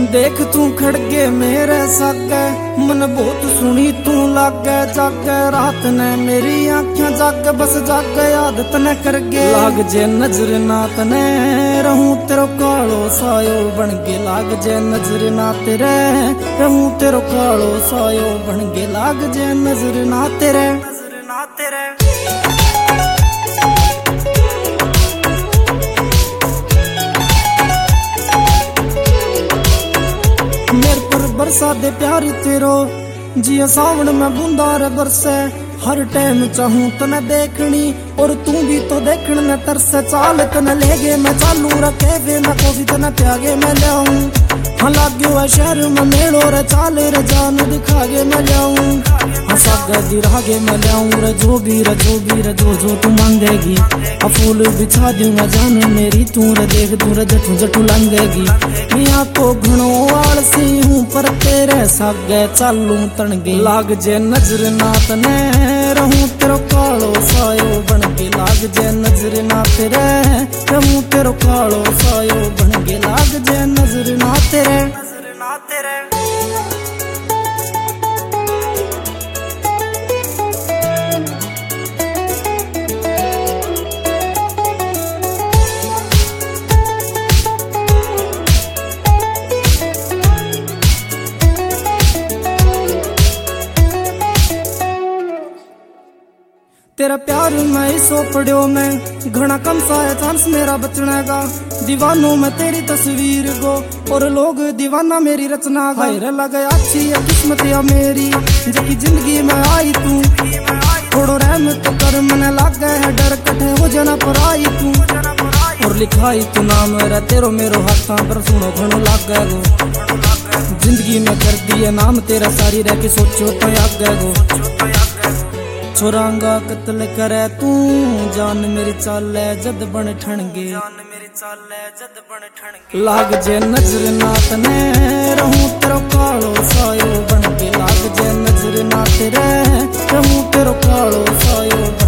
देख तू खड़गे मेरे सागे, मन बहुत सुनी तू लागे जागे। रात ने मेरी आँखें जागे, बस जागे याद तने करगे। लाग जे नजर ना तने रहूं तेरो कालो सायो बनगे। लाग जे नजर ना तेरे रहूं तेरो कालो सायो बनगे। लाग जे नजर ना तेरे, नजर ना तेरे। मेरे पर बरसा दे प्यारी तेरो, जिया सावन में बूंदा रे बरसे। हर टाइम चाहूं तने देखनी, और तू भी तो देखने में तरसे। चाल तने लेगे मैं चालू रखे वे, मैं कॉफी तने प्यागे मैं लाऊं। हाँ लाग्यो है शहर में मेड़ो रे, चाले रे जान दिखागे मैं लाऊं। हाँ सागे दिरागे मैं लाऊं रे, जो भी रे जो भी रे जो जो तू मांगेगी। हाँ फूल बिछा दूंगा जान मेरी, तू रे देख तू रे जठू जठू लंगेगी। मियाँ तो घणो आलसी हूँ, पर तेरे सागे चालू तणगे। लाग जे नजर ना तने रहूं तेरो कालो सायो बनगे। लाग जे नजर ना तेरे रहूं तेरो कालो सायो बनगे। लाग जे नजर ना तेरे, नजर ना तेरे। तेरा प्यार मैं सो पड़ो मैं, घना कम सा है चांस मेरा बचने का। दीवानों में तेरी तस्वीर गो, और लोग दीवाना मेरी रचना का। हाय लगे अच्छी है किस्मत या मेरी, जबकि जिंदगी में आई तू। थोड़ो रहमत तो कर, मने लाग है डर कटे हो जाना पर आई तू। और लिखाई तू नाम रे तेरो मेरो हाथा पर, सुनो घणो लाग गो। जिंदगी में कर दिए नाम तेरा, सारी रह के सोचो तो याद गो। छोरांगा कत्ल करे तू, जान मेरी चाले जद बन ठणगे। जान मेरी चाले जद बन ठणगे। लाग जे नजर ना तने रहूं तेरो कालो सायो बनगे। लाग जे नजर ना तेरे रहूं तेरो कालो सायो।